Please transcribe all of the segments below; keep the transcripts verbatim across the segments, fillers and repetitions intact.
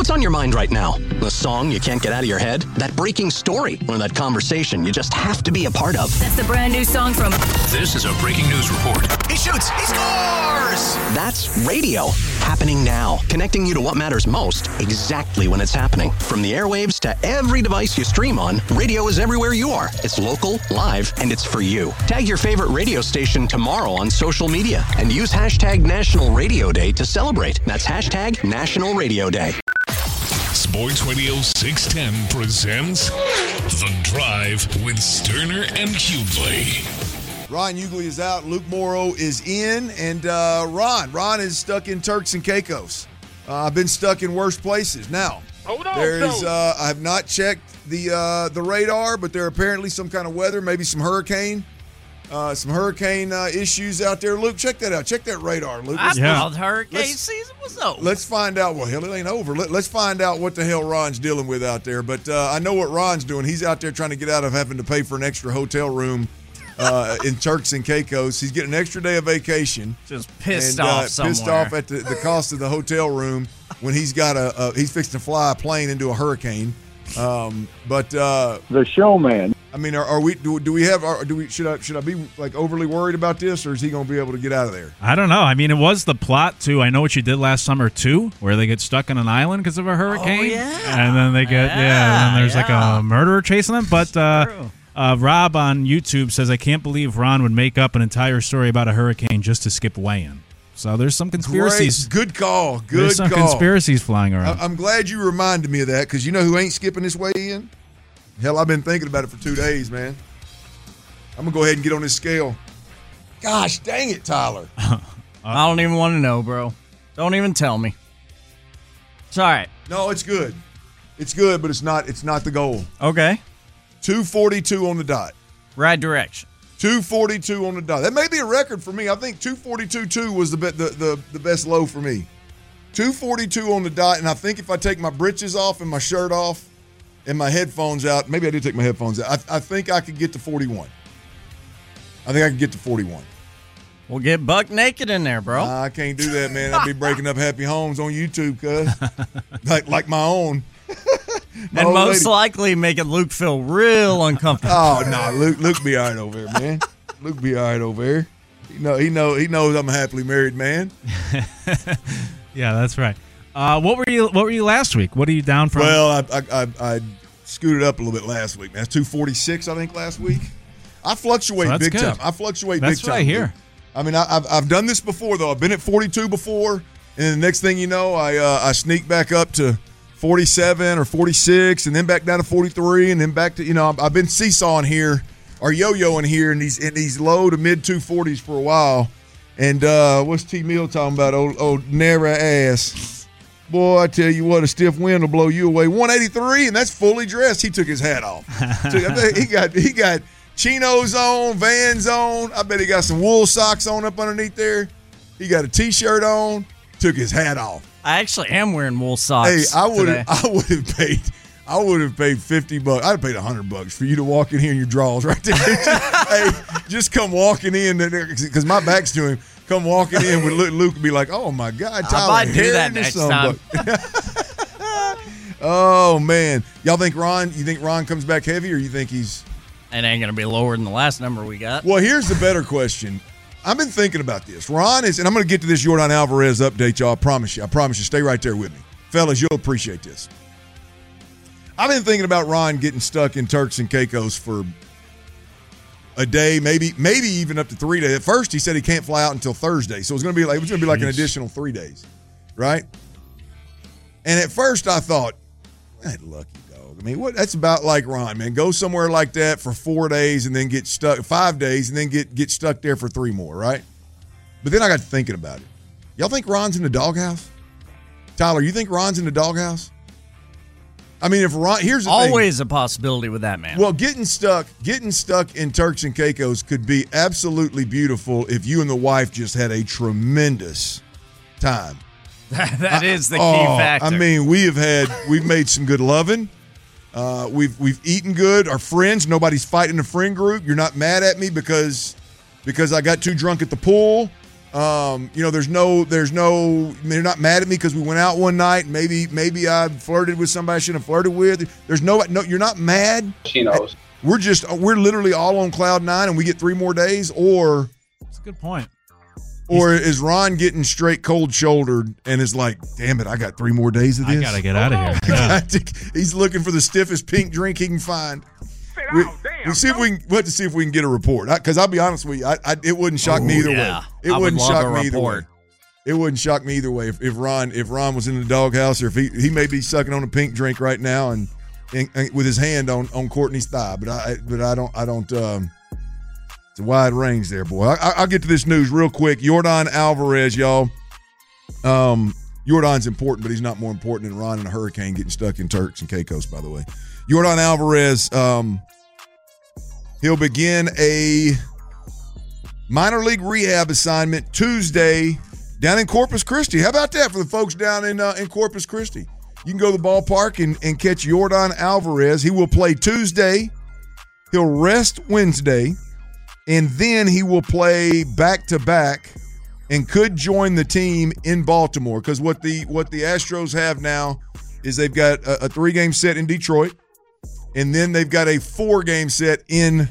What's on your mind right now? The song you can't get out of your head? That breaking story? Or that conversation you just have to be a part of? That's the brand new song from... This is a breaking news report. He shoots! He scores! That's radio. Happening now. Connecting you to what matters most, exactly when it's happening. From the airwaves to every device you stream on, radio is everywhere you are. It's local, live, and it's for you. Tag your favorite radio station tomorrow on social media and use hashtag National Radio Day to celebrate. That's hashtag National Radio Day. Sports Radio six ten presents The Drive with Sterner and Hughley. Ron Hughley is out. Luke Morrow is in. And uh, Ron, Ron is stuck in Turks and Caicos. Uh, I've been stuck in worse places. Now, Hold on, there's, no. uh, I have not checked the uh, the radar, but there are apparently some kind of weather, maybe some hurricane, uh, some hurricane uh, issues out there. Luke, check that out. Check that radar, Luke. I Let's, thought hurricane let's- season was over. let's find out. Well, hell, it ain't over. Let, let's find out what the hell Ron's dealing with out there. But uh, I know what Ron's doing. He's out there trying to get out of having to pay for an extra hotel room uh, in Turks and Caicos. He's getting an extra day of vacation. Just pissed and, off uh, somewhere. Pissed off at the, the cost of the hotel room when he's got a, a he's fixing to fly a plane into a hurricane. Um, but uh, The showman. I mean, are, are we do, do we have are, do we should I should I be like overly worried about this, or is he going to be able to get out of there? I don't know. I mean, it was the plot to I Know What You Did Last Summer too, where they get stuck on an island because of a hurricane. Oh, yeah. And then they get, yeah, Yeah, and then there's like yeah. a murderer chasing them. But uh, True. uh, Rob on YouTube says, I can't believe Ron would make up an entire story about a hurricane just to skip weigh-in. So there's some conspiracies. Great. Good call. Good there's some call. conspiracies flying around. I, I'm glad you reminded me of that because you know who ain't skipping this way in? Hell, I've been thinking about it for two days, man. I'm going to go ahead and get on this scale. Gosh, dang it, Tyler. I don't even want to know, bro. Don't even tell me. It's all right. No, it's good. It's good, but it's not It's not the goal. Okay. two forty-two on the dot. Right direction. two forty-two on the dot. That may be a record for me. I think two forty-two point two was the, be- the, the, the best low for me. two forty-two on the dot, and I think if I take my britches off and my shirt off and my headphones out, maybe I did take my headphones out, I, I think I could get to forty-one. I think I could get to forty-one. We'll get buck naked in there, bro. I can't do that, man. I'd be breaking up happy homes on YouTube, cuz. like, like my own. My and old most lady. likely making Luke feel real uncomfortable. Oh no, nah, Luke, Luke be all right over there, man. Luke be all right over there. He know, he know, he knows I'm a happily married man. yeah, that's right. Uh, what were you? What were you last week? What are you down from? Well, I I, I, I scooted up a little bit last week, man. It's two forty-six, I think, last week. I fluctuate So that's big good. time. I fluctuate That's big time. what I hear. dude. I mean, I, I've I've done this before though. I've been at forty-two before, and then the next thing you know, I uh, I sneak back up to forty-seven or forty-six, and then back down to forty-three, and then back to you know I've, I've been seesawing here or yo-yoing here in these in these low to mid two forties for a while. And uh, what's T Mill talking about? Old old narrow ass. Boy, I tell you what, a stiff wind will blow you away. one eighty-three, and that's fully dressed. He took his hat off. he got he got chinos on, Vans on. I bet he got some wool socks on up underneath there. He got a T-shirt on. Took his hat off. I actually am wearing wool socks. Hey, I would today. have I would have paid I would have paid fifty bucks. I'd have paid a hundred bucks for you to walk in here in your drawers right there. Hey, just come walking in because my back's to him. Come walking in with Luke, Luke and be like, "Oh my God, Tyler!" I might do Harris that or next something." time. Oh man, y'all think Ron? You think Ron comes back heavy, or you think he's? It ain't gonna be lower than the last number we got. Well, here's the better question. I've been thinking about this. Ron is, and I'm going to get to this Jordan Alvarez update, y'all. I promise you. I promise you. Stay right there with me. Fellas, you'll appreciate this. I've been thinking about Ron getting stuck in Turks and Caicos for a day, maybe maybe even up to three days. At first, he said he can't fly out until Thursday, so it was going to be like it was going to be like an additional three days, right? And at first, I thought, that lucky dog. I mean, what? That's about like Ron, man. Go somewhere like that for four days and then get stuck, five days, and then get get stuck there for three more, right? But then I got to thinking about it. Y'all think Ron's in the doghouse? Tyler, you think Ron's in the doghouse? I mean, if Ron, here's the thing. Always a possibility with that man. Well, getting stuck, getting stuck in Turks and Caicos could be absolutely beautiful if you and the wife just had a tremendous time. that is the key oh, factor. I mean, we have had, we've made some good loving. Uh, we've we've eaten good. Our friends, nobody's fighting the friend group. You're not mad at me because because I got too drunk at the pool. Um, you know, there's no, there's no, they're not mad at me because we went out one night. And maybe, maybe I flirted with somebody I shouldn't have flirted with. There's no, no, you're not mad. She knows. We're just, we're literally all on cloud nine and we get three more days. Or, that's a good point. Or He's, is Ron getting straight cold shouldered and is like, damn it, I got three more days of this. I got to get out of here. Yeah. He's looking for the stiffest pink drink he can find. We, we see if we can. We have to see if we can get a report. Because I'll be honest with you, I, I, it wouldn't shock Ooh, me either yeah. way. It I wouldn't would shock love a me either way. report. It wouldn't shock me either way if, if Ron if Ron was in the doghouse or if he he may be sucking on a pink drink right now and, and, and with his hand on, on Courtney's thigh. But I but I don't I don't. Um, it's a wide range there, boy. I, I'll get to this news real quick. Yordan Alvarez, y'all. Um, Yordan's important, but he's not more important than Ron and a hurricane getting stuck in Turks and Caicos. By the way, Yordan Alvarez. Um, He'll begin a minor league rehab assignment Tuesday down in Corpus Christi. How about that for the folks down in uh, in Corpus Christi? You can go to the ballpark and, and catch Yordan Alvarez. He will play Tuesday. He'll rest Wednesday. And then he will play back-to-back and could join the team in Baltimore. Because what the what the Astros have now is they've got a, a three-game set in Detroit. And then they've got a four-game set in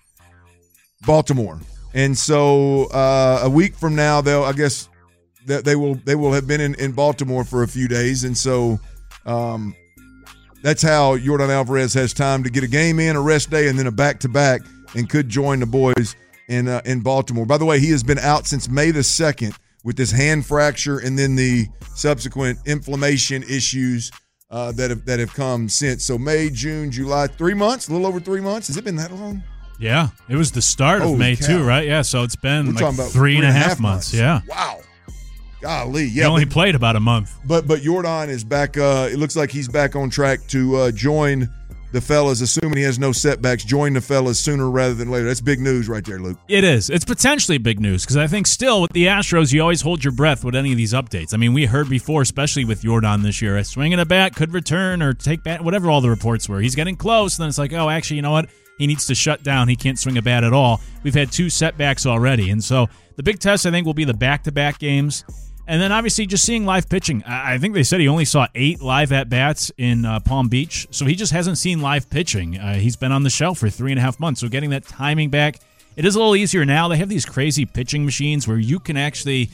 Baltimore, and so uh, a week from now, they'll I guess that they will they will have been in, in Baltimore for a few days, and so um, that's how Yordan Alvarez has time to get a game in, a rest day, and then a back-to-back, and could join the boys in uh, in Baltimore. By the way, he has been out since May the second with this hand fracture and then the subsequent inflammation issues. Uh, that have that have come since. So May, June, July, three months, a little over three months. Has it been that long? Yeah, it was the start of Holy May cow. too, right? Yeah, so it's been We're like talking about three and a half, half months. months. Yeah. Wow. Golly. Yeah. He only but, played about a month. But but Yordan is back. Uh, it looks like he's back on track to uh, join the fellas, assuming he has no setbacks, join the fellas sooner rather than later. That's big news right there, Luke. It is. It's potentially big news because I think still with the Astros, you always hold your breath with any of these updates. I mean, we heard before, especially with Yordan this year, a swing and a bat could return or take bat, whatever all the reports were. He's getting close, and then it's like, oh, actually, you know what? He needs to shut down. He can't swing a bat at all. We've had two setbacks already, and so the big test, I think, will be the back-to-back games. And then, obviously, just seeing live pitching. I think they said he only saw eight live at-bats in uh, Palm Beach, so he just hasn't seen live pitching. Uh, he's been on the shelf for three and a half months, so getting that timing back, it is a little easier now. They have these crazy pitching machines where you can actually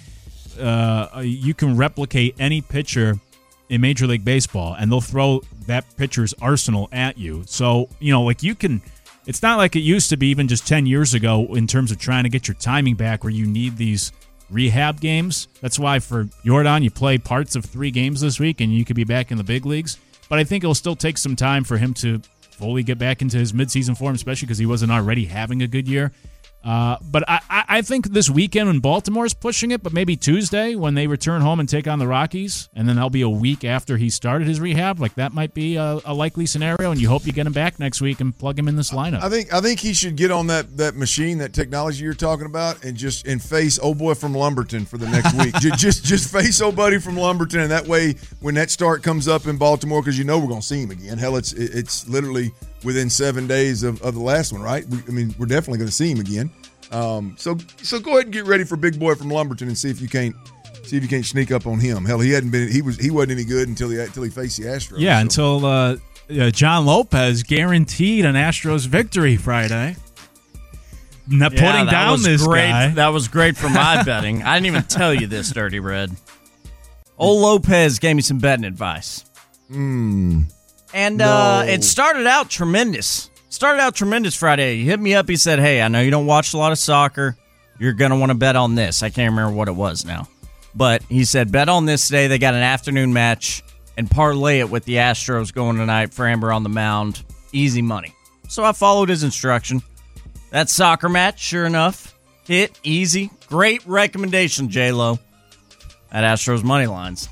uh, you can replicate any pitcher in Major League Baseball, and they'll throw that pitcher's arsenal at you. So, you know, like you can – it's not like it used to be even just ten years ago in terms of trying to get your timing back where you need these – rehab games. That's why for Yordan, you play parts of three games this week and you could be back in the big leagues. But I think it'll still take some time for him to fully get back into his midseason form, especially because he wasn't already having a good year. Uh, but I, I think this weekend when Baltimore is pushing it, but maybe Tuesday when they return home and take on the Rockies, and then that'll be a week after he started his rehab, like that might be a, a likely scenario, and you hope you get him back next week and plug him in this lineup. I think I think he should get on that that machine, that technology you're talking about, and just and face old boy from Lumberton for the next week. just, just just face old buddy from Lumberton, and that way when that start comes up in Baltimore, because you know we're going to see him again. Hell, it's it's literally within seven days of, of the last one, right? We, I mean, we're definitely going to see him again. Um, so so go ahead and get ready for big boy from Lumberton and see if you can't see if you can't sneak up on him. Hell, he hadn't been he was he wasn't any good until he until he faced the Astros. Yeah, so. until uh, uh, John Lopez guaranteed an Astros victory Friday. Not yeah, putting down was this great. guy. That was great for my betting. I didn't even tell you this, Dirty Red. Old Lopez gave me some betting advice. Hmm. And No. uh, it started out tremendous. Started out tremendous Friday. He hit me up. He said, hey, I know you don't watch a lot of soccer. You're going to want to bet on this. I can't remember what it was now. But he said, bet on this today. They got an afternoon match and parlay it with the Astros going tonight. Framber on the mound. Easy money. So I followed his instruction. That soccer match, sure enough, hit easy. Great recommendation, J-Lo. At Astros money lines.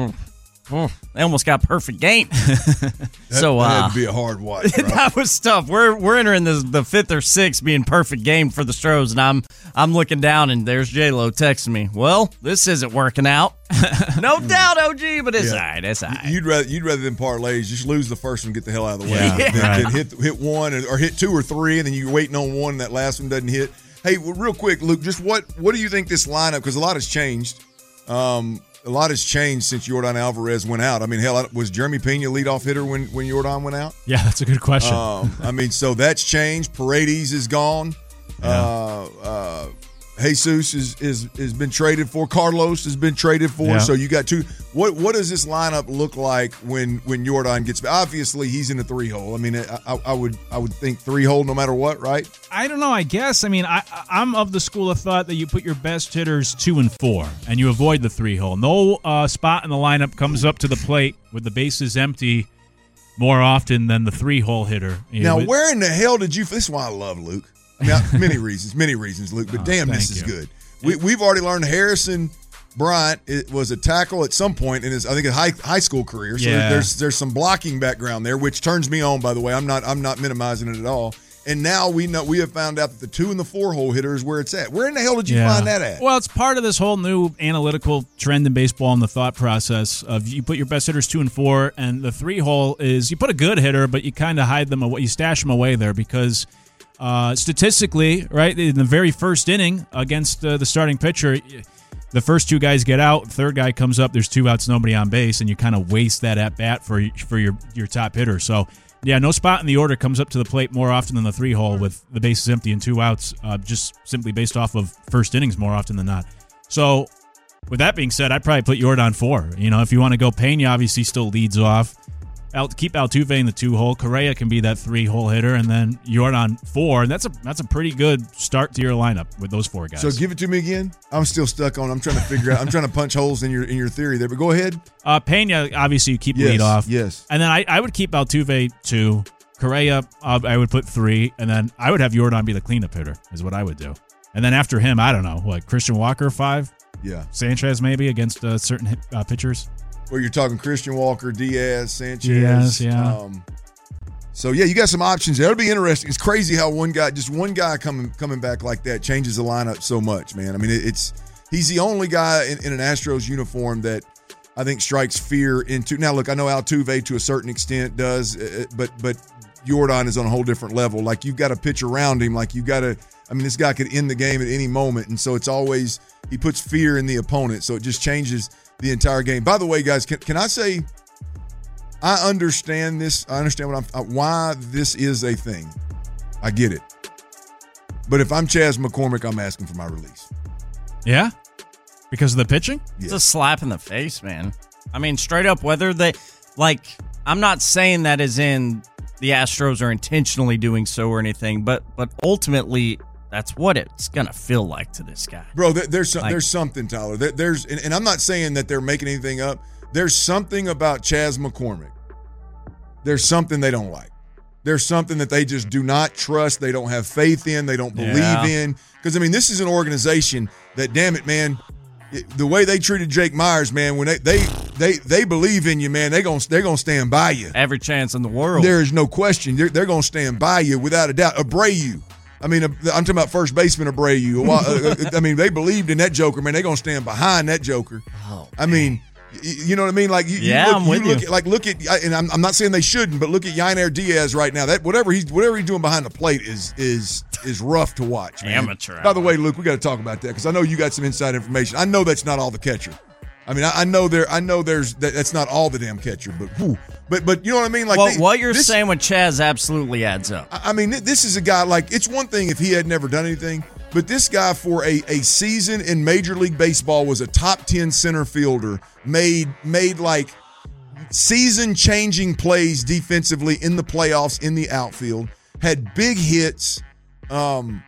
They almost got perfect game. That, so uh, that had to be a hard watch. Right? That was tough. We're we're entering the the fifth or sixth being perfect game for the Stros, and I'm I'm looking down and there's J-Lo texting me. Well, this isn't working out. No doubt, O G, but it's Yeah. all right. It's all right. You'd rather you'd rather than parlays, just lose the first one, get the hell out of the way, Yeah, than, right. than hit hit one or hit two or three, and then you're waiting on one, and that last one doesn't hit. Hey, well, real quick, Luke, just what what do you think this lineup? Because a lot has changed. Um, a lot has changed since Yordan Alvarez went out. I mean, hell, was Jeremy Pena leadoff hitter when when Yordan went out? Yeah, that's a good question. Um, I mean, so that's changed. Paredes is gone. Yeah. Uh, uh, Jesus is is has been traded for. Carlos has been traded for. Yeah. So you got two. What what does this lineup look like when when Yordan gets back? Obviously, he's in the three hole. I mean, I, I, I would I would think three hole no matter what, right? I don't know. I guess. I mean, I I'm of the school of thought that you put your best hitters two and four, and you avoid the three hole. No uh, spot in the lineup comes up to the plate with the bases empty more often than the three hole hitter. You Now, know, where in the hell did you? This is why I love Luke. I mean, I, many reasons, many reasons, Luke. But Oh, damn, this thank is you. good. We, we've already learned Harrison Bryant it was a tackle at some point in his, I think, a high high school career. So Yeah. there's there's some blocking background there, which turns me on. By the way, I'm not I'm not minimizing it at all. And now we know we have found out that the two and the four hole hitter is where it's at. Where in the hell did you Yeah. find that at? Well, it's part of this whole new analytical trend in baseball and the thought process of you put your best hitters two and four, and the three hole is you put a good hitter, but you kind of hide them away, you stash them away there because uh, statistically, right, in the very first inning against uh, the starting pitcher, the first two guys get out, third guy comes up, there's two outs, nobody on base, and you kind of waste that at bat for for your your top hitter. So. Yeah, no spot in the order comes up to the plate more often than the three hole with the bases empty and two outs, uh, just simply based off of first innings more often than not. So, with that being said, I'd probably put Yordan four. You know, if you want to go, Pena obviously still leads off. Al- keep Altuve in the two hole. Correa can be that three hole hitter, and then Yordan four. And that's a that's a pretty good start to your lineup with those four guys. So give it to me again. I'm still stuck on. I'm trying to figure out. I'm trying to punch holes in your in your theory there. But go ahead. Uh, Pena, obviously, you keep Yes, lead off. yes. And then I, I would keep Altuve two. Correa, uh, I would put three. And then I would have Yordan be the cleanup hitter, is what I would do. And then after him, I don't know, what, Christian Walker, five? Yeah. Sanchez, maybe, against uh, certain hit, uh, pitchers? Where you're talking Christian Walker, Diaz, Sanchez. Diaz, yeah. Um, so, yeah, you got some options there. It'll be interesting. It's crazy how one guy, just one guy coming coming back like that changes the lineup so much, man. I mean, it, it's he's the only guy in, in an Astros uniform that I think strikes fear into. Now, look, I know Altuve to a certain extent does, uh, but but Yordan is on a whole different level. Like, you've got to pitch around him. Like, you've got to – I mean, this guy could end the game at any moment, and so it's always – he puts fear in the opponent, so it just changes – the entire game. By the way, guys, can, can I say I understand this. I understand what I'm why this is a thing. I get it. But if I'm Chas McCormick, I'm asking for my release. Yeah? Because of the pitching? It's a slap in the face, man. I mean, straight up, whether they like, I'm not saying that as in the Astros are intentionally doing so or anything, but but ultimately, that's what it's gonna feel like to this guy, bro. There, there's some, like, there's something, Tyler. There, there's, and, and I'm not saying that they're making anything up. There's something about Chas McCormick. There's something they don't like. There's something that they just do not trust. They don't have faith in. They don't believe Yeah. in. Because I mean, this is an organization that, damn it, man. It, the way they treated Jake Myers, man, when they they they they believe in you, man, they gonna they're gonna stand by you. every chance in the world. There is no question. They're, they're gonna stand by you without a doubt. Abreu. I mean, I'm talking about first baseman Abreu. I mean, they believed in that Joker, man. They're gonna stand behind that Joker. Oh, I mean, you know what I mean? Like, you, Yeah, you look, I'm with look you. At, like, look at, and I'm, I'm not saying they shouldn't, but look at Yainer Diaz right now. That whatever he's whatever he's doing behind the plate is is is rough to watch, man. Amateur By the hour. way, Luke, we got to talk about that because I know you got some inside information. I know that's not all the catcher. I mean, I, I know there. I know there's that, that's not all the damn catcher, but whew, but but you know what I mean? Like, well, they- what you're this- saying with Chaz absolutely adds up. I mean, this is a guy, like, it's one thing if he had never done anything, but this guy for a, a season in Major League Baseball was a top ten center fielder, made made like season-changing plays defensively in the playoffs, in the outfield, had big hits. Um,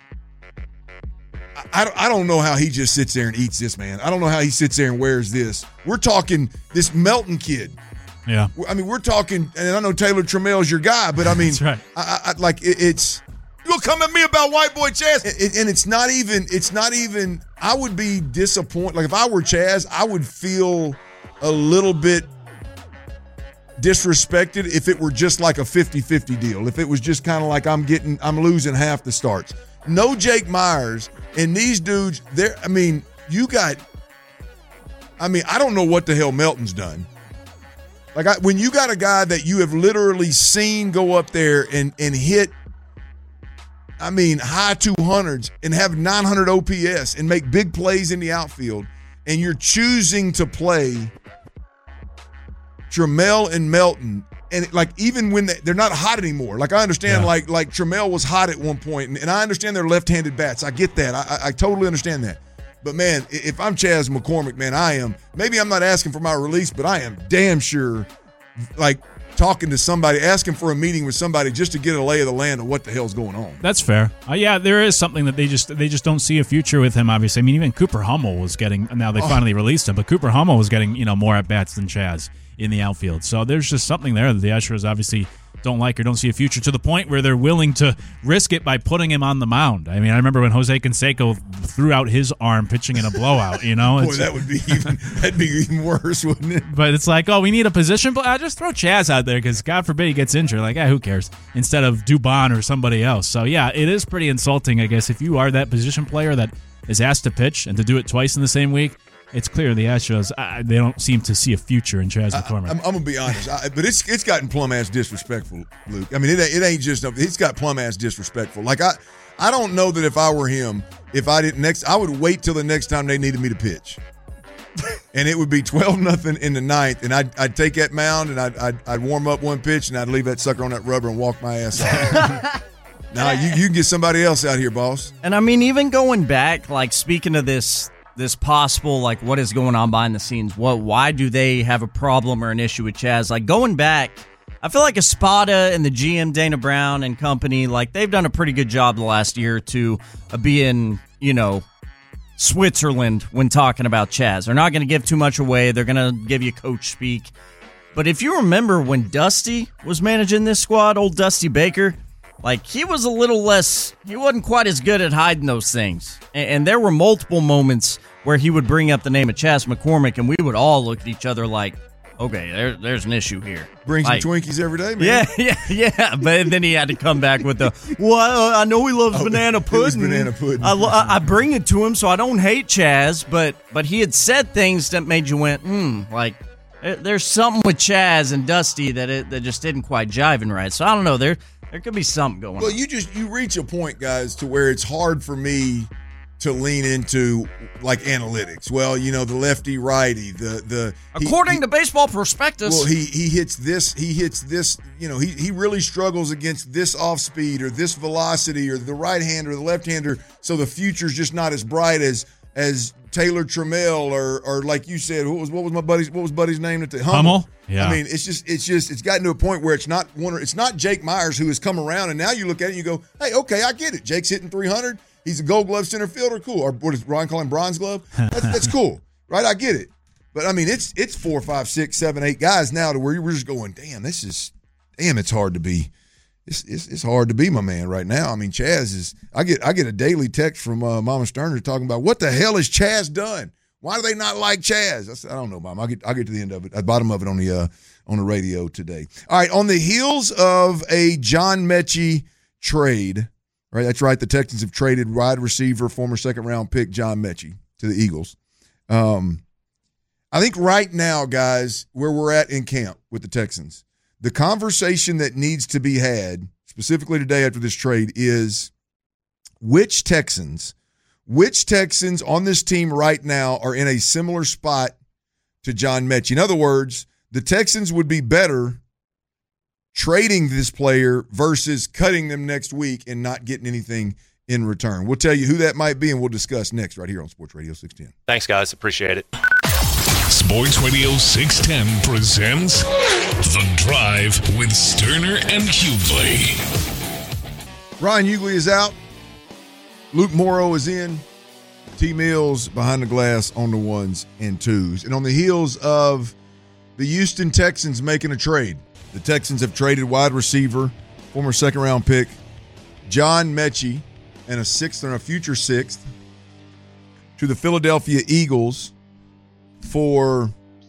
I, I don't know how he just sits there and eats this, man. I don't know how he sits there and wears this. We're talking this Melton kid. Yeah. I mean, we're talking, and I know Taylor Trammell's your guy, but I mean, That's right. I, I, like it, it's you'll come at me about white boy Chaz, it, and it's not even. It's not even. I would be disappointed. Like if I were Chaz, I would feel a little bit disrespected if it were just like a fifty-fifty deal. If it was just kind of like I'm getting, I'm losing half the starts. No Jake Myers, and these dudes. There. I mean, you got. I mean, I don't know what the hell Melton's done. Like, I, when you got a guy that you have literally seen go up there and, and hit, I mean, high two hundreds and have nine hundred O P S and make big plays in the outfield, and you're choosing to play Trammell and Melton, and like even when they, they're not hot anymore. Like I understand, yeah. like like Trammell was hot at one point, and, and I understand they're left-handed bats. I get that. I, I, I totally understand that. But, man, if I'm Chas McCormick, man, I am – maybe I'm not asking for my release, but I am damn sure, like, talking to somebody, asking for a meeting with somebody just to get a lay of the land of what the hell's going on. That's fair. Uh, yeah, there is something that they just they just don't see a future with him, obviously. I mean, even Cooper Hummel was getting – now they oh. finally released him, but Cooper Hummel was getting, you know, more at-bats than Chas in the outfield. So there's just something there that the Astros obviously – don't like or don't see a future, to the point where they're willing to risk it by putting him on the mound. I mean, I remember when Jose Canseco threw out his arm pitching in a blowout, you know? Boy, that would be even that'd be even worse, wouldn't it? But it's like, oh, we need a position, but I just throw Chas out there because God forbid he gets injured. Like, yeah, who cares? Instead of Dubon or somebody else. So, yeah, it is pretty insulting, I guess, if you are that position player that is asked to pitch and to do it twice in the same week. It's clear the Astros, uh, they don't seem to see a future in Chas McCormick. I, I'm, I'm going to be honest, I, but it's it's gotten plum-ass disrespectful, Luke. I mean, it, it ain't just – it's got plum-ass disrespectful. Like, I, I don't know that if I were him, if I didn't next – I would wait till the next time they needed me to pitch. And it would be twelve nothing in the ninth, and I'd, I'd take that mound, and I'd, I'd, I'd warm up one pitch, and I'd leave that sucker on that rubber and walk my ass out. Nah, you, you can get somebody else out here, boss. And, I mean, even going back, like, speaking of this – this possible, like, what is going on behind the scenes? What? Why do they have a problem or an issue with Chas? Like, going back, I feel like Espada and the G M, Dana Brown and company, like, they've done a pretty good job the last year or two of being, you know, Switzerland when talking about Chas. They're not going to give too much away. They're going to give you coach speak. But if you remember when Dusty was managing this squad, old Dusty Baker, like, he was a little less, he wasn't quite as good at hiding those things. And, and there were multiple moments where he would bring up the name of Chas McCormick, and we would all look at each other like, okay, there, there's an issue here. Brings like, him Twinkies every day, man. Yeah, yeah, yeah. But then he had to come back with the, well, I know he loves oh, banana pudding. banana pudding. I, I bring it to him, so I don't hate Chas, but but he had said things that made you went, hmm, like, there's something with Chas and Dusty that it, that just didn't quite jiving right. So I don't know, there there could be something going well, on. Well, you just you reach a point, guys, to where it's hard for me to lean into like analytics. Well, you know, the lefty righty, the the according he, to Baseball Prospectus. Well, he he hits this, he hits this, you know, he he really struggles against this off speed or this velocity or the right hander or the left hander, so the future's just not as bright as as Taylor Trammell or or like you said, what was what was my buddy's what was buddy's name at the Hummel? Hummel? Yeah. I mean, it's just it's just it's gotten to a point where it's not one it's not Jake Myers who has come around, and now you look at it and you go, hey, okay, I get it. Jake's hitting three hundred. He's a Gold Glove center fielder, cool. Or what does Ron call him, Bronze Glove? That's, that's cool, right? I get it. But, I mean, it's it's four, five, six, seven, eight guys now to where we're just going, damn, this is – damn, it's hard to be it's, – it's, it's hard to be my man right now. I mean, Chas is – I get I get a daily text from uh, Mama Sterner talking about, what the hell has Chas done? Why do they not like Chas? I said, I don't know, Mom. I'll get, I'll get to the end of it, at the bottom of it on the, uh, on the radio today. All right, on the heels of a John Mechie trade – right, that's right. The Texans have traded wide receiver, former second-round pick John Mechie to the Eagles. Um, I think right now, guys, where we're at in camp with the Texans, the conversation that needs to be had, specifically today after this trade, is which Texans, which Texans on this team right now are in a similar spot to John Mechie. In other words, the Texans would be better trading this player versus cutting them next week and not getting anything in return. We'll tell you who that might be, and we'll discuss next right here on Sports Radio six ten. Thanks, guys. Appreciate it. Sports Radio six ten presents The Drive with Sterner and Hughley. Ryan Hughley is out. Luke Morrow is in. T. Mills behind the glass on the ones and twos. And on the heels of the Houston Texans making a trade, the Texans have traded wide receiver, former second-round pick, John Mechie, and a sixth and a future sixth to the Philadelphia Eagles for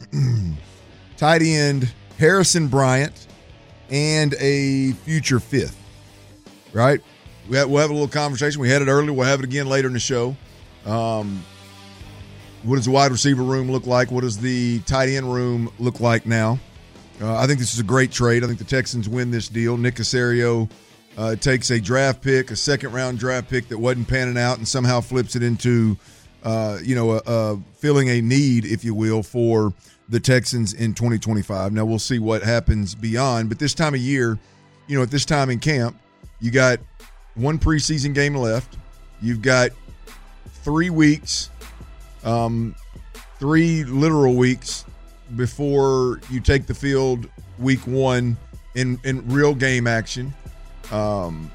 tight end Harrison Bryant and a future fifth, right? We have, we'll have a little conversation. We had it earlier. We'll have it again later in the show. Um, what does the wide receiver room look like? What does the tight end room look like now? Uh, I think this is a great trade. I think the Texans win this deal. Nick Caserio uh, takes a draft pick, a second-round draft pick that wasn't panning out, and somehow flips it into, uh, you know, a, a filling a need, if you will, for the Texans in twenty twenty-five. Now, we'll see what happens beyond. But this time of year, you know, at this time in camp, you got one preseason game left. You've got three weeks, um, three literal weeks before you take the field week one in, in real game action. Um,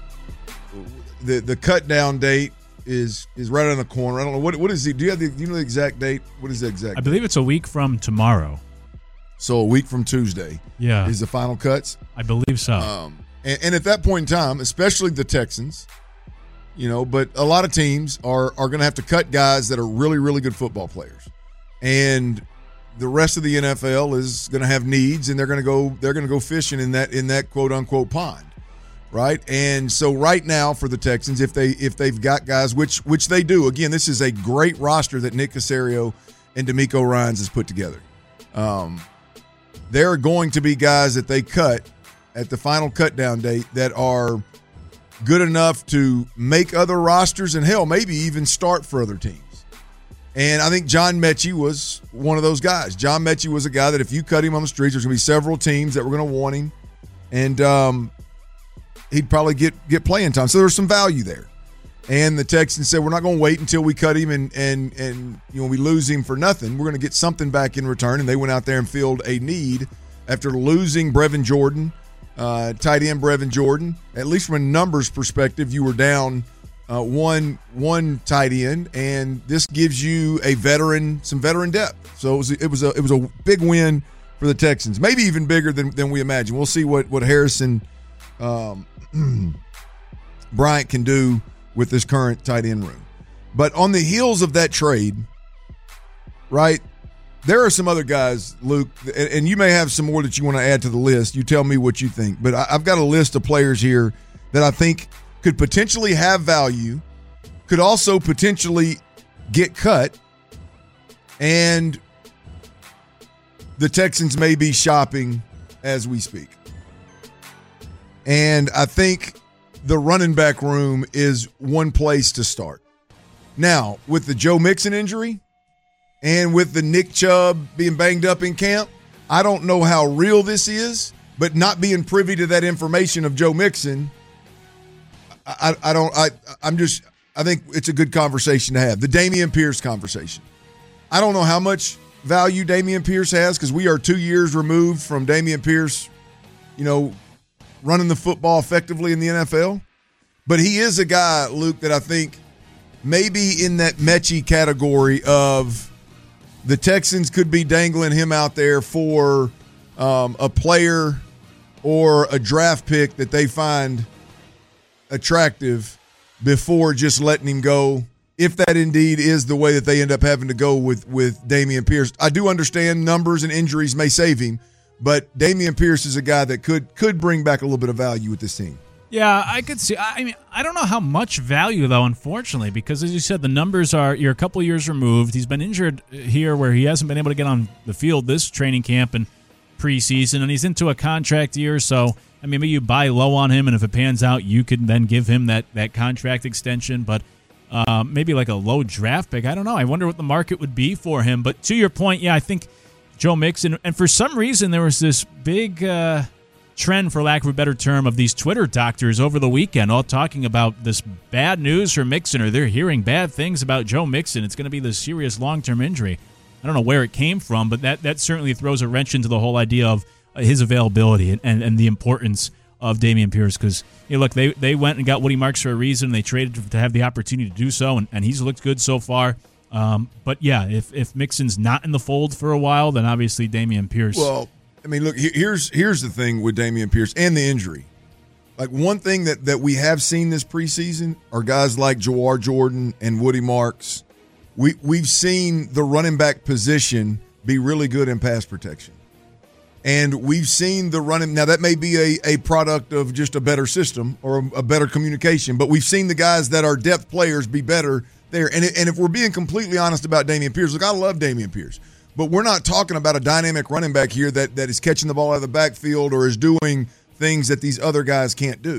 the the cut down date is is right on the corner. I don't know what what is it. Do you have the do you know the exact date? What is the exact? I believe it's a week from tomorrow. So a week from Tuesday. Yeah, is the final cuts. I believe so. Um, and, and at that point in time, especially the Texans, you know, but a lot of teams are are going to have to cut guys that are really really good football players, and the rest of the N F L is going to have needs, and they're going to go they're going to go fishing in that in that quote unquote pond. Right. And so right now for the Texans, if they if they've got guys, which which they do, again, this is a great roster that Nick Caserio and D'Amico Ryans has put together. Um, there are going to be guys that they cut at the final cut down date that are good enough to make other rosters and hell, maybe even start for other teams. And I think John Mechie was one of those guys. John Mechie was a guy that if you cut him on the streets, there's going to be several teams that were going to want him. And, um, he'd probably get get playing time. So there's some value there. And the Texans said, we're not going to wait until we cut him and, and, and you know, we lose him for nothing. We're going to get something back in return. And they went out there and filled a need after losing Brevin Jordan, uh, tight end Brevin Jordan. At least from a numbers perspective, you were down uh, one one tight end, and this gives you a veteran, some veteran depth. So it was, it was a it was a big win for the Texans, maybe even bigger than, than we imagined. We'll see what, what Harrison um, Bryant can do with this current tight end room. But on the heels of that trade, right, there are some other guys, Luke, and, and you may have some more that you want to add to the list. You tell me what you think. But I, I've got a list of players here that I think could potentially have value, could also potentially get cut, and the Texans may be shopping as we speak. And I think the running back room is one place to start. Now, with the Joe Mixon injury and with the Nick Chubb being banged up in camp, I don't know how real this is, but not being privy to that information of Joe Mixon, I, I don't, I, I'm just, I think it's a good conversation to have. The Dameon Pierce conversation. I don't know how much value Dameon Pierce has because we are two years removed from Dameon Pierce, you know, running the football effectively in the N F L. But he is a guy, Luke, that I think maybe in that Mechie category of the Texans could be dangling him out there for um, a player or a draft pick that they find attractive before just letting him go, if that indeed is the way that they end up having to go with, with Dameon Pierce. I do understand numbers and injuries may save him, but Dameon Pierce is a guy that could could bring back a little bit of value with this team. Yeah, I could see. I mean, I don't know how much value, though, unfortunately, because as you said, the numbers are, you're a couple of years removed. He's been injured here where he hasn't been able to get on the field this training camp and preseason, and he's into a contract year. So, I mean, maybe you buy low on him, and if it pans out, you can then give him that, that contract extension. But uh, maybe like a low draft pick. I don't know. I wonder what the market would be for him. But to your point, yeah, I think Joe Mixon, and for some reason there was this big uh, trend, for lack of a better term, of these Twitter doctors over the weekend all talking about this bad news for Mixon, or they're hearing bad things about Joe Mixon. It's going to be this serious long-term injury. I don't know where it came from, but that, that certainly throws a wrench into the whole idea of his availability and, and, and the importance of Dameon Pierce. Because, you know, look, they, they went and got Woody Marks for a reason. They traded to have the opportunity to do so, and, and he's looked good so far. Um, but, yeah, if, if Mixon's not in the fold for a while, then obviously Dameon Pierce. Well, I mean, look, here's here's the thing with Dameon Pierce and the injury. Like, one thing that, that we have seen this preseason are guys like Jawar Jordan and Woody Marks. We, we've seen the running back position be really good in pass protection. And we've seen the running – now, that may be a, a product of just a better system or a, a better communication, but we've seen the guys that are depth players be better there. And, and if we're being completely honest about Dameon Pierce, look, I love Dameon Pierce. But we're not talking about a dynamic running back here that, that is catching the ball out of the backfield or is doing things that these other guys can't do.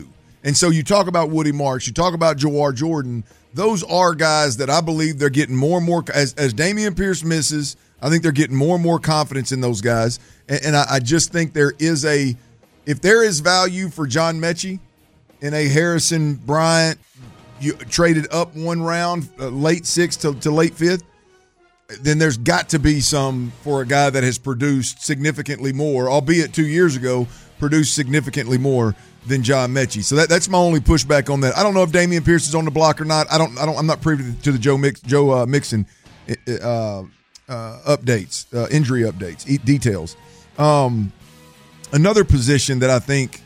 And so you talk about Woody Marks, you talk about Jawar Jordan. Those are guys that I believe they're getting more and more as as Dameon Pierce misses. I think they're getting more and more confidence in those guys, and, and I, I just think there is a if there is value for John Mechie in a Harrison Bryant, you traded up one round, uh, late sixth to, to late fifth. Then there's got to be some for a guy that has produced significantly more, albeit two years ago, produced significantly more than John Mechie. So that, that's my only pushback on that. I don't know if Dameon Pierce is on the block or not. I don't. I don't. I'm not privy to the Joe Mix, Joe uh, Mixon uh, uh, updates, uh, injury updates, e- details. Um, another position that I think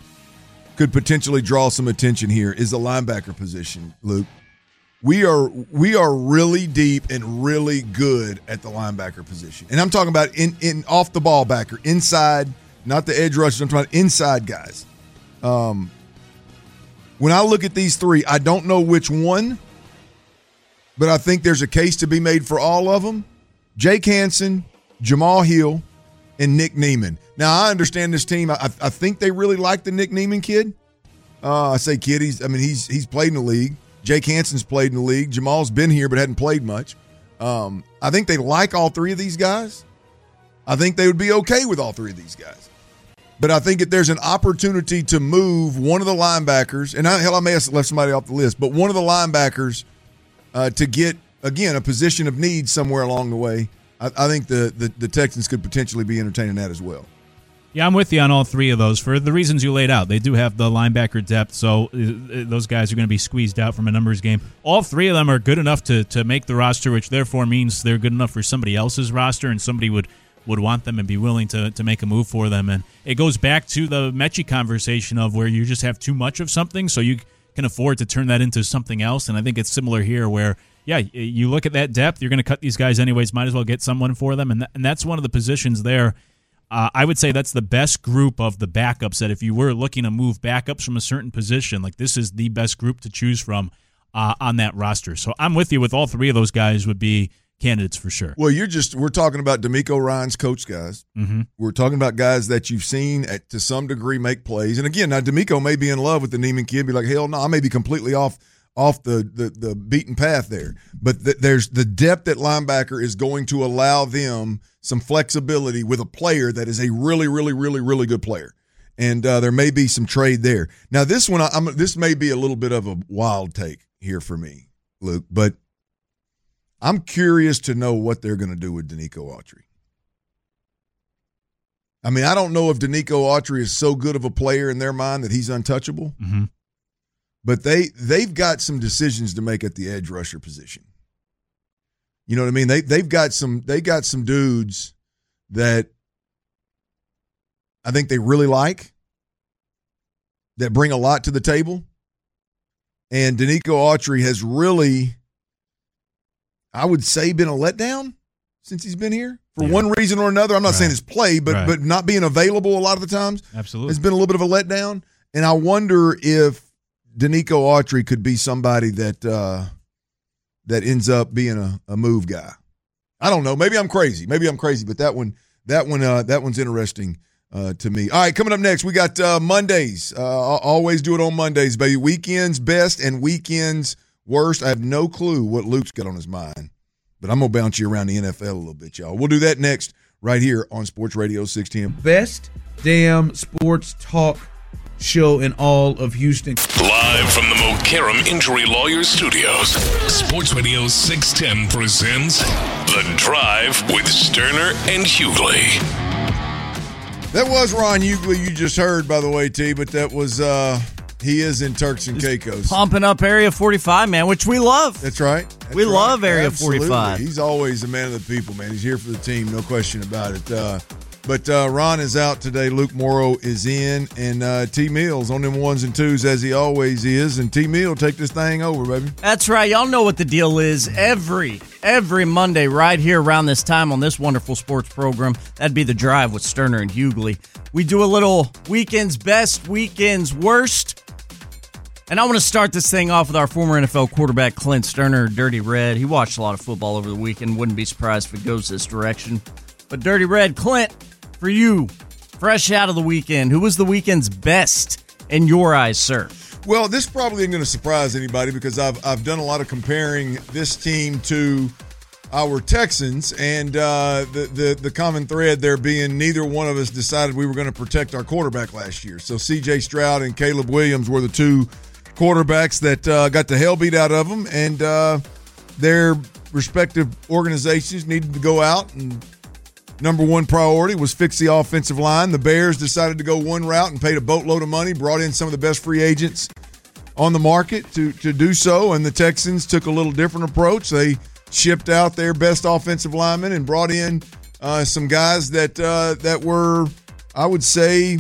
could potentially draw some attention here is the linebacker position, Luke. We are we are really deep and really good at the linebacker position. And I'm talking about in, in off the ball backer, inside, not the edge rushers. I'm talking about inside guys. Um, when I look at these three, I don't know which one, but I think there's a case to be made for all of them. Jake Hansen, Jamal Hill, and Nick Neiman. Now, I understand this team. I, I think they really like the Nick Neiman kid. Uh, I say kid. He's, I mean, he's he's played in the league. Jake Hansen's played in the league. Jamal's been here but hadn't played much. Um, I think they like all three of these guys. I think they would be okay with all three of these guys. But I think if there's an opportunity to move one of the linebackers, and I, hell, I may have left somebody off the list, but one of the linebackers uh, to get, again, a position of need somewhere along the way, I, I think the, the, the Texans could potentially be entertaining that as well. Yeah, I'm with you on all three of those for the reasons you laid out. They do have the linebacker depth, so uh, those guys are going to be squeezed out from a numbers game. All three of them are good enough to to make the roster, which therefore means they're good enough for somebody else's roster, and somebody would, would want them and be willing to, to make a move for them. And it goes back to the Mechie conversation of where you just have too much of something, so you can afford to turn that into something else. And I think it's similar here where, yeah, you look at that depth, you're going to cut these guys anyways, might as well get someone for them. And, th- and that's one of the positions there. Uh, I would say that's the best group of the backups that if you were looking to move backups from a certain position, like this is the best group to choose from uh, on that roster. So I'm with you with all three of those guys would be candidates for sure. Well, you're just we're talking about D'Amico Ryan's coach guys. Mm-hmm. We're talking about guys that you've seen at, to some degree make plays. And again, now D'Amico may be in love with the Neiman kid, be like, hell no, I may be completely off off the the, the beaten path there. But th- there's the depth at linebacker is going to allow them some flexibility with a player that is a really, really, really, really good player. And uh, there may be some trade there. Now, this one, I'm, this may be a little bit of a wild take here for me, Luke, but I'm curious to know what they're going to do with Danico Autry. I mean, I don't know if Danico Autry is so good of a player in their mind that he's untouchable, mm-hmm. but they, they've got some decisions to make at the edge rusher position. You know what I mean? They they've got some they got some dudes that I think they really like, that bring a lot to the table. And Danico Autry has really, I would say, been a letdown since he's been here for yeah. one reason or another. I'm not right. saying his play, but right. but not being available a lot of the times. Absolutely, has been a little bit of a letdown. And I wonder if Danico Autry could be somebody that. Uh, that ends up being a, a move guy. I don't know. Maybe I'm crazy. Maybe I'm crazy, but that one, that one, uh, that one's interesting uh, to me. All right, coming up next, we got uh, Mondays. Uh, I'll always do it on Mondays, baby. Weekends best and weekends worst. I have no clue what Luke's got on his mind, but I'm going to bounce you around the N F L a little bit, y'all. We'll do that next right here on Sports Radio six ten. Best damn sports talk show in all of Houston. Live from the Mokaram Injury Lawyers Studios, Sports Radio six ten presents The Drive with Sterner and Hughley. That was Ron Hughley you just heard, by the way, T, but that was, uh, he is in Turks and Caicos. Pumping up Area forty-five, man, which we love. That's right. That's we right. love Area Absolutely. forty-five. He's always a man of the people, man. He's here for the team, no question about it. Uh, But uh, Ron is out today. Luke Morrow is in. And uh, T. Mills on them ones and twos as he always is. And T. Mill, take this thing over, baby. That's right. Y'all know what the deal is. Every, every Monday right here around this time on this wonderful sports program, that'd be The Drive with Sterner and Hughley. We do a little weekend's best, weekend's worst. And I want to start this thing off with our former N F L quarterback, Clint Sterner, Dirty Red. He watched a lot of football over the weekend. Wouldn't be surprised if it goes this direction. But Dirty Red, Clint, for you, fresh out of the weekend, who was the weekend's best in your eyes, sir? Well, this probably isn't going to surprise anybody because I've I've done a lot of comparing this team to our Texans, and uh, the, the the common thread there being neither one of us decided we were going to protect our quarterback last year. So C J Stroud and Caleb Williams were the two quarterbacks that uh, got the hell beat out of them, and uh, their respective organizations needed to go out, and number one priority was fix the offensive line. The Bears decided to go one route and paid a boatload of money, brought in some of the best free agents on the market to, to do so, and the Texans took a little different approach. They shipped out their best offensive linemen and brought in uh, some guys that uh, that were, I would say,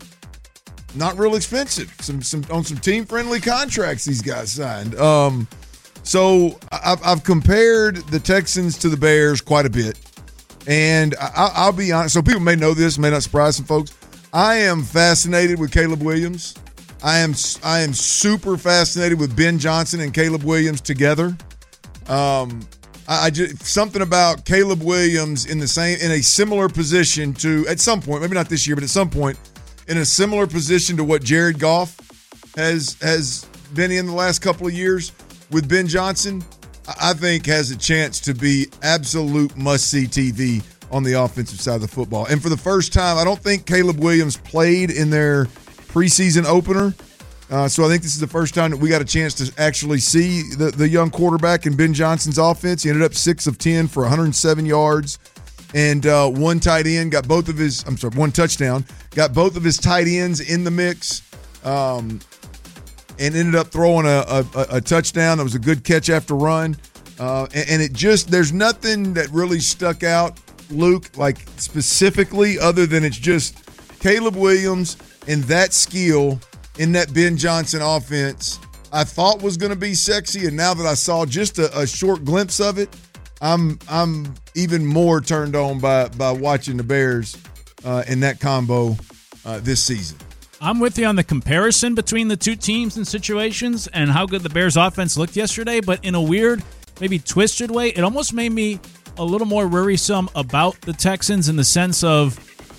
not real expensive. Some some on some team friendly contracts these guys signed. Um, so I've, I've compared the Texans to the Bears quite a bit, and I, I'll be honest. So people may know this, may not surprise some folks. I am fascinated with Caleb Williams. I am I am super fascinated with Ben Johnson and Caleb Williams together. Um, I, I just something about Caleb Williams in the same in a similar position to at some point, maybe not this year, but at some point in a similar position to what Jared Goff has has been in the last couple of years with Ben Johnson. I think has a chance to be absolute must-see T V on the offensive side of the football. And for the first time, I don't think Caleb Williams played in their preseason opener. Uh, so I think this is the first time that we got a chance to actually see the, the young quarterback in Ben Johnson's offense. He ended up six of ten for one hundred seven yards and uh, one tight end, got both of his, I'm sorry, one touchdown, got both of his tight ends in the mix, um, and ended up throwing a, a, a touchdown. That was a good catch after run. Uh, and, and it just, there's nothing that really stuck out, Luke, like specifically other than it's just Caleb Williams and that skill in that Ben Johnson offense, I thought was going to be sexy, and now that I saw just a, a short glimpse of it, I'm I'm even more turned on by by watching the Bears uh, in that combo uh, this season. I'm with you on the comparison between the two teams and situations and how good the Bears offense looked yesterday, but in a weird, maybe twisted way, it almost made me a little more worrisome about the Texans in the sense of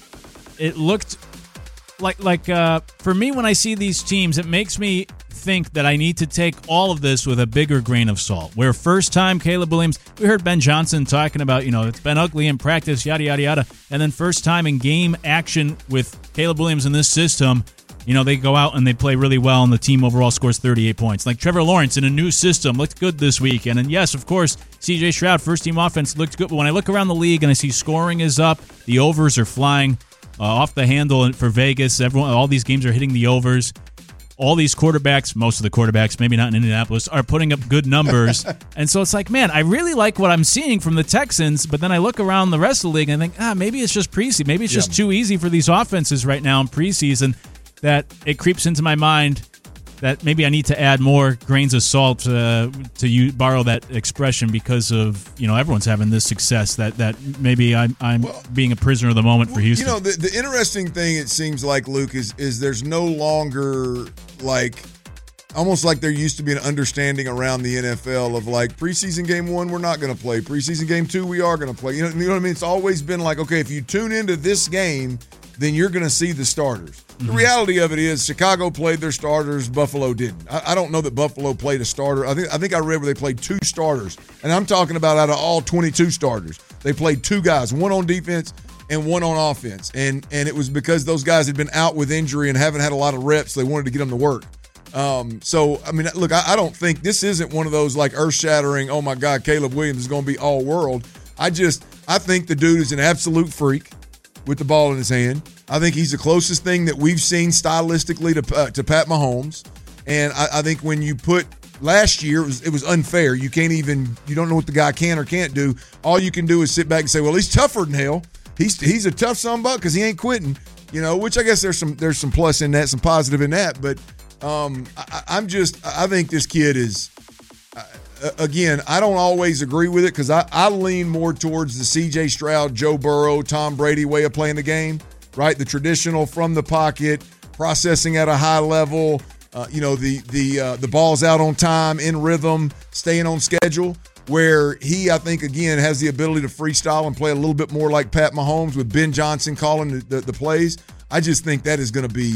it looked Like, like uh, for me, when I see these teams, it makes me think that I need to take all of this with a bigger grain of salt. Where first time Caleb Williams, we heard Ben Johnson talking about, you know, it's been ugly in practice, yada, yada, yada. And then first time in game action with Caleb Williams in this system, you know, they go out and they play really well and the team overall scores thirty-eight points. Like Trevor Lawrence in a new system looked good this weekend. And yes, of course, C J Stroud, first team offense, looked good. But when I look around the league and I see scoring is up, the overs are flying. Uh, off the handle for Vegas. Everyone, all these games are hitting the overs. All these quarterbacks, most of the quarterbacks, maybe not in Indianapolis, are putting up good numbers. And so it's like, man, I really like what I'm seeing from the Texans, but then I look around the rest of the league and I think, ah, maybe it's just preseason. Maybe it's yeah. just too easy for these offenses right now in preseason that it creeps into my mind that maybe I need to add more grains of salt uh, to you, borrow that expression because of, you know, everyone's having this success that, that maybe I'm, I'm well, being a prisoner of the moment for Houston. You know, the, the interesting thing, it seems like, Luke, is is there's no longer like almost like there used to be an understanding around the N F L of like preseason game one, we're not going to play. Preseason game two, we are going to play. You know, you know what I mean? It's always been like, okay, if you tune into this game, then you're going to see the starters. The mm-hmm. reality of it is Chicago played their starters, Buffalo didn't. I, I don't know that Buffalo played a starter. I think I think I read where they played two starters, and I'm talking about out of all twenty-two starters, they played two guys, one on defense and one on offense, and and it was because those guys had been out with injury and haven't had a lot of reps. So they wanted to get them to work. Um, so, I mean, look, I, I don't think this isn't one of those like earth-shattering, oh, my God, Caleb Williams is going to be all world. I just I think the dude is an absolute freak with the ball in his hand. I think he's the closest thing that we've seen stylistically to uh, to Pat Mahomes. And I, I think when you put last year, it was, it was unfair. You can't even, you don't know what the guy can or can't do. All you can do is sit back and say, well, he's tougher than hell. He's he's a tough son of a buck because he ain't quitting. You know, which I guess there's some there's some plus in that, some positive in that. But um, I, I'm just, I think this kid is, uh, again, I don't always agree with it because I, I lean more towards the C J Stroud, Joe Burrow, Tom Brady way of playing the game. Right, the traditional from the pocket, processing at a high level. Uh, you know, the the uh, the ball's out on time, in rhythm, staying on schedule. Where he, I think, again, has the ability to freestyle and play a little bit more like Pat Mahomes with Ben Johnson calling the, the, the plays. I just think that is going to be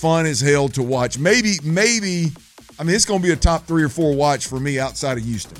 fun as hell to watch. Maybe, maybe, I mean, it's going to be a top three or four watch for me outside of Houston.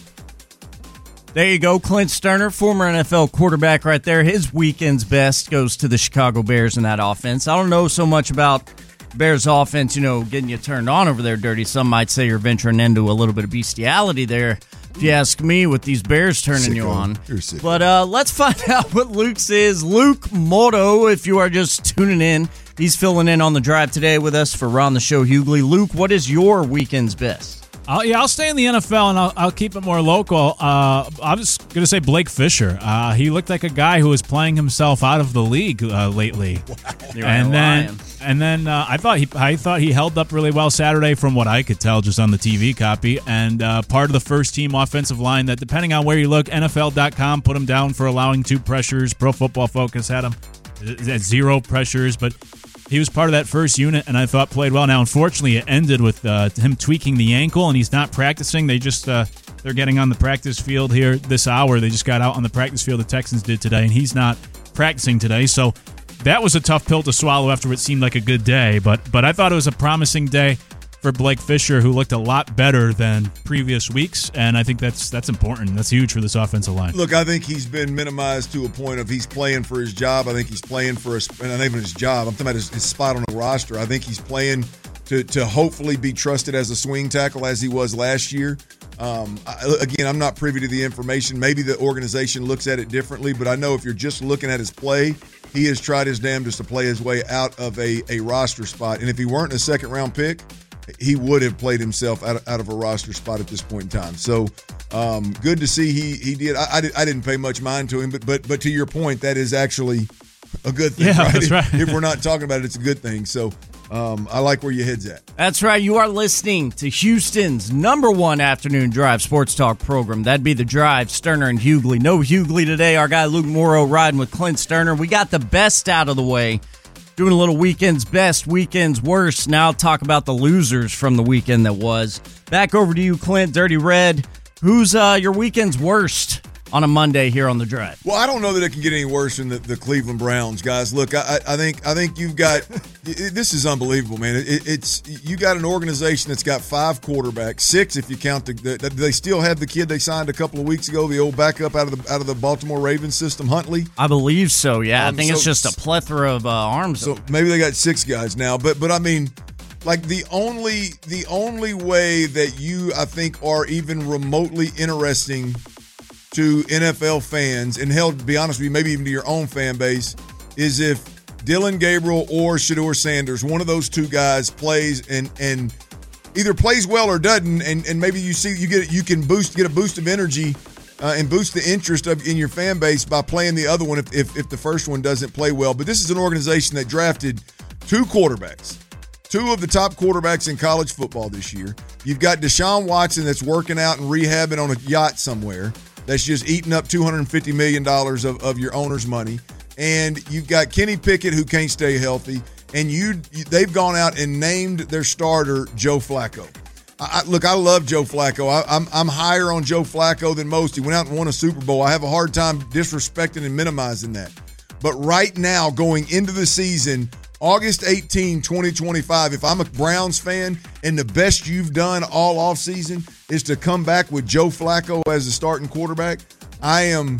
There you go, Clint Sterner, former N F L quarterback right there. His weekend's best goes to the Chicago Bears in that offense. I don't know so much about Bears offense, you know, getting you turned on over there, Dirty. Some might say you're venturing into a little bit of bestiality there, if you ask me, with these Bears turning Sicko. you on. You're sick. But uh, let's find out what Luke's is. Luke Morrow, if you are just tuning in, he's filling in on the drive today with us for Ron the Show Hughley. Luke, what is your weekend's best? I'll, yeah, I'll stay in the N F L, and I'll, I'll keep it more local. Uh, I'm just going to say Blake Fisher. Uh, he looked like a guy who was playing himself out of the league uh, lately. Wow. You're and then, lying. and then uh, I thought he, I thought he held up really well Saturday, from what I could tell just on the T V copy. And uh, part of the first team offensive line that, depending on where you look, N F L dot com put him down for allowing two pressures. Pro Football Focus had him at zero pressures, but he was part of that first unit, and I thought played well. Now, unfortunately, it ended with uh, him tweaking the ankle, and he's not practicing. They just uh, they're getting on the practice field here this hour. They just got out on the practice field. The Texans did today, and he's not practicing today. So that was a tough pill to swallow after what seemed like a good day. But but I thought it was a promising day for Blake Fisher, who looked a lot better than previous weeks, and I think that's that's important. That's huge for this offensive line. Look, I think he's been minimized to a point of he's playing for his job. I think he's playing for his, and not even his job. I'm talking about his, his spot on the roster. I think he's playing to to hopefully be trusted as a swing tackle as he was last year. Um, I, again, I'm not privy to the information. Maybe the organization looks at it differently, but I know if you're just looking at his play, he has tried his damnedest to play his way out of a, a roster spot. And if he weren't a second-round pick, he would have played himself out of, out of a roster spot at this point in time. So um, good to see he he did. I, I, did, I didn't pay much mind to him, but but but to your point, that is actually a good thing. Yeah, right? that's right. If, if we're not talking about it, it's a good thing. So um, I like where your head's at. That's right. You are listening to Houston's number one afternoon drive sports talk program. That'd be The Drive, Sterner and Hughley. No Hughley today. Our guy Luke Morrow riding with Clint Sterner. We got the best out of the way. Doing a little weekend's best, weekend's worst. Now I'll talk about the losers from the weekend that was. Back over to you, Clint, Dirty Red. Who's uh, your weekend's worst on a Monday here on The Drive? Well, I don't know that it can get any worse than the, the Cleveland Browns, guys. Look, I, I think I think you've got it, this is unbelievable, man. It, it's you got an organization that's got five quarterbacks, six if you count the, the. They still have the kid they signed a couple of weeks ago, the old backup out of the out of the Baltimore Ravens system, Huntley. I believe so. Yeah, Um, I think so- it's just a plethora of uh, arms. So maybe they got six guys now, but but I mean, like the only the only way that you I think are even remotely interesting to N F L fans, and hell, to be honest with you, maybe even to your own fan base, is if Dylan Gabriel or Shedeur Sanders, one of those two guys, plays and and either plays well or doesn't, and, and maybe you see you get you can boost get a boost of energy uh, and boost the interest of in your fan base by playing the other one if, if if the first one doesn't play well. But this is an organization that drafted two quarterbacks. Two of the top quarterbacks in college football this year. You've got Deshaun Watson that's working out and rehabbing on a yacht somewhere. That's just eating up two hundred fifty million dollars of, of your owner's money. And you've got Kenny Pickett who can't stay healthy. And you, they've gone out and named their starter Joe Flacco. I, look, I love Joe Flacco. I, I'm, I'm higher on Joe Flacco than most. He went out and won a Super Bowl. I have a hard time disrespecting and minimizing that. But right now, going into the season, August eighteenth, twenty twenty-five, if I'm a Browns fan and the best you've done all offseason is to come back with Joe Flacco as the starting quarterback, I am,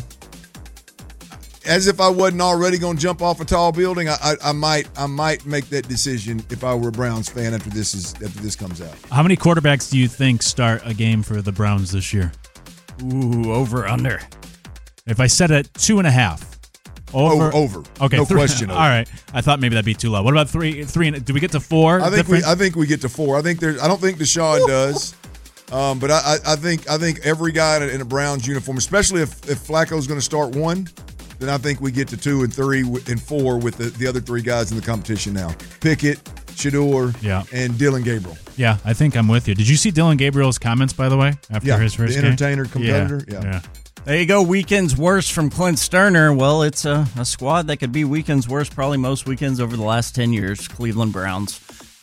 as if I wasn't already going to jump off a tall building, I, I, I might I might make that decision if I were a Browns fan after this is after this comes out. How many quarterbacks do you think start a game for the Browns this year? Ooh, over, under. If I set it at two and a half. Over. Oh, over. Okay. No three, question. Over. All right. I thought maybe that'd be too low. What about three? Three? And, do we get to four? I think we. different- I think we get to four. I think there's. I don't think Deshaun does, um, but I, I, I think. I think every guy in a, in a Browns uniform, especially if if Flacco's going to start one, then I think we get to two and three and four with the, the other three guys in the competition now: Pickett, Shedeur, Yeah. and Dylan Gabriel. Yeah, I think I'm with you. Did you see Dylan Gabriel's comments, by the way, after Yeah, his first the game? entertainer competitor. Yeah. Yeah. yeah. There you go. Weekend's worst from Clint Sterner. Well, it's a, a squad that could be weekend's worst probably most weekends over the last ten years. Cleveland Browns.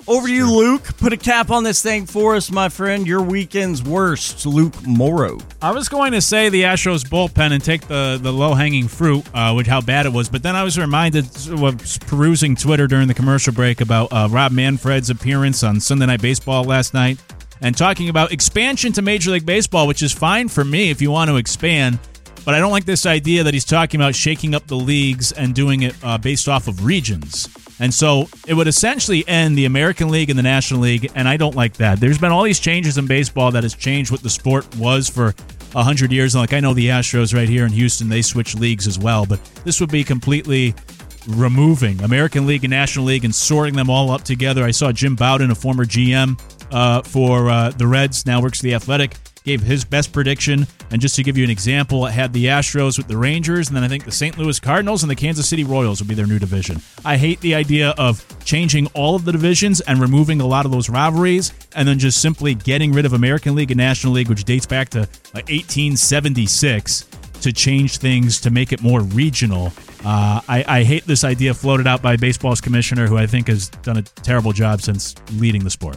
Over to you, Luke. Put a cap on this thing for us, my friend. Your weekend's worst, Luke Morrow. I was going to say the Astros bullpen and take the, the low-hanging fruit uh, with how bad it was, but then I was reminded of perusing Twitter during the commercial break about uh, Rob Manfred's appearance on Sunday Night Baseball last night and talking about expansion to Major League Baseball, which is fine for me if you want to expand, but I don't like this idea that he's talking about shaking up the leagues and doing it uh, based off of regions. And so it would essentially end the American League and the National League, and I don't like that. There's been all these changes in baseball that has changed what the sport was for one hundred years. And like I know the Astros right here in Houston, they switch leagues as well, but this would be completely removing American League and National League and sorting them all up together. I saw Jim Bowden, a former G M uh, for uh, the Reds, now works for the Athletic, gave his best prediction. And just to give you an example, it had the Astros with the Rangers, and then I think the Saint Louis Cardinals and the Kansas City Royals would be their new division. I hate the idea of changing all of the divisions and removing a lot of those rivalries and then just simply getting rid of American League and National League, which dates back to like eighteen seventy-six, to change things to make it more regional. Uh, I, I hate this idea floated out by baseball's commissioner, who I think has done a terrible job since leading the sport.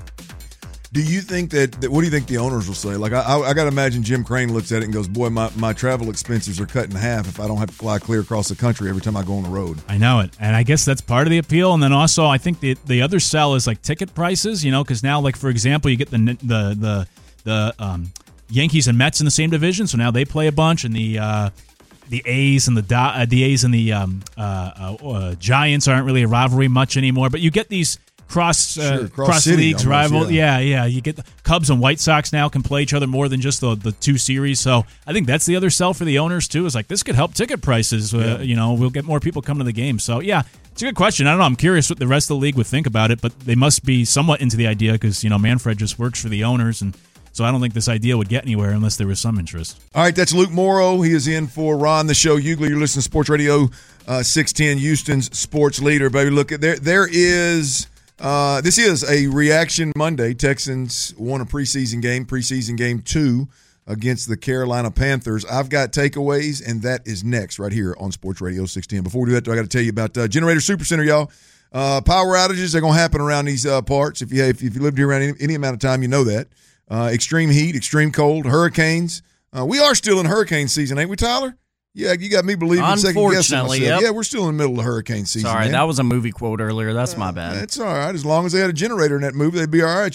Do you think that, that what do you think the owners will say? Like, I, I, I got to imagine Jim Crane looks at it and goes, boy, my, my travel expenses are cut in half if I don't have to fly clear across the country every time I go on the road. I know it. And I guess that's part of the appeal. And then also, I think the the other sell is like ticket prices, you know, because now, like, for example, you get the the the, the um, Yankees and Mets in the same division. So now they play a bunch, and the uh, the A's and the Do- uh, the A's and the um, uh, uh, uh, Giants aren't really a rivalry much anymore. But you get these cross uh, sure, cross, cross city, leagues almost, rival. Yeah. yeah, yeah. You get the Cubs and White Sox now can play each other more than just the the two series. So I think that's the other sell for the owners too. Is like this could help ticket prices. Uh, Yeah. You know, we'll get more people coming to the game. So yeah, it's a good question. I don't know. I'm curious what the rest of the league would think about it, but they must be somewhat into the idea because you know Manfred just works for the owners, and so I don't think this idea would get anywhere unless there was some interest. All right, that's Luke Morrow. He is in for Ron the Show. Hughley, you're listening to Sports Radio uh, six ten, Houston's sports leader. Baby, look at there. There is. Uh, this is a reaction Monday. Texans won a preseason game, preseason game two against the Carolina Panthers. I've got takeaways, and that is next right here on Sports Radio six ten. Before we do that, I got to tell you about uh, Generator Supercenter, y'all. Uh, power outages, they're going to happen around these uh, parts. If you, if you lived here around any, any amount of time, you know that. Uh, extreme heat, extreme cold, hurricanes. Uh, we are still in hurricane season, ain't we, Tyler? Yeah, you got me believing second guessing myself. Yep. Yeah, we're still in the middle of hurricane season. Sorry, man. that was a movie quote earlier. That's my bad. That's all right. As long as they had a generator in that movie, they'd be all right.